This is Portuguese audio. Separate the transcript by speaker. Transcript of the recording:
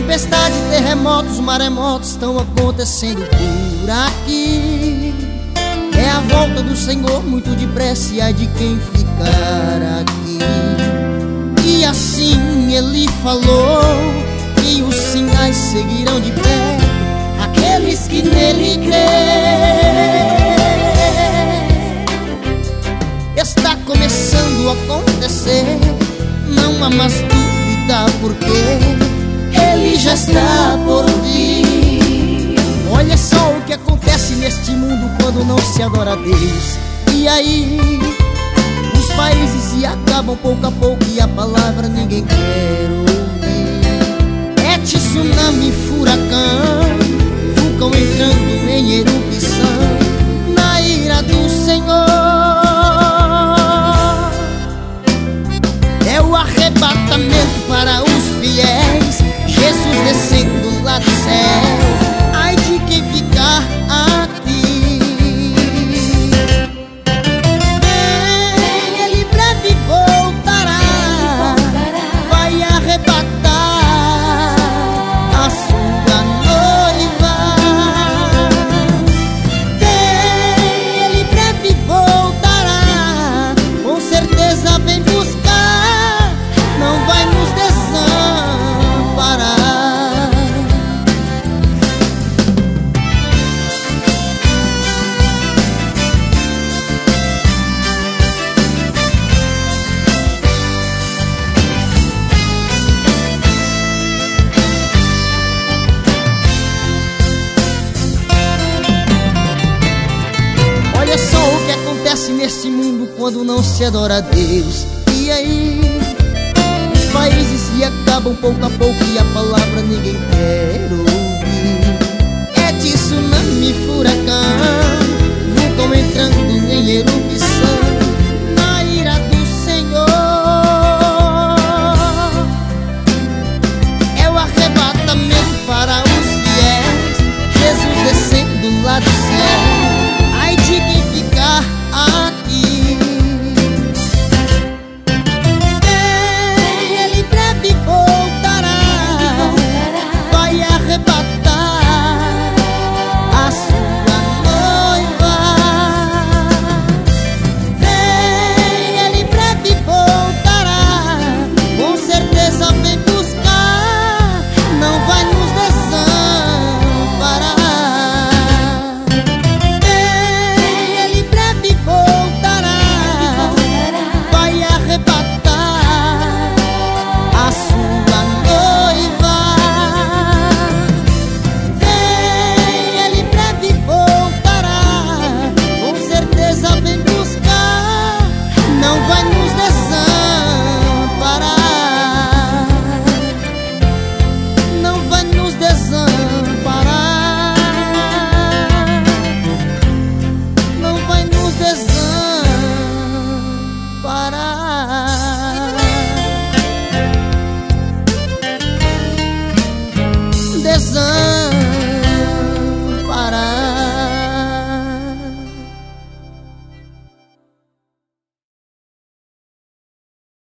Speaker 1: Tempestade, terremotos, maremotos estão acontecendo por aqui. É a volta do Senhor muito depressa e ai de quem ficar aqui. E assim ele falou que os sinais seguirão de pé aqueles que nele crê. Está começando a acontecer, não há mais dúvida porque ele já está por vir. Olha só o que acontece neste mundo quando não se adora a Deus. E aí, os países se acabam pouco a pouco e a palavra ninguém quer ouvir. É tsunami, furacão, vulcão entrando em erupção na ira do Senhor. É o arrebatamento para os fiéis, Jesus descendo lá do céu, ai de quem ficar aqui. Vem, ele breve voltará, vai arrebatar a sua noiva. Vem, ele breve voltará, com certeza vem buscar, não vai nos desamparar. Olha só o que acontece neste mundo quando não se adora a Deus. E aí, os países se acabam pouco a pouco e a palavra ninguém quer ouvir.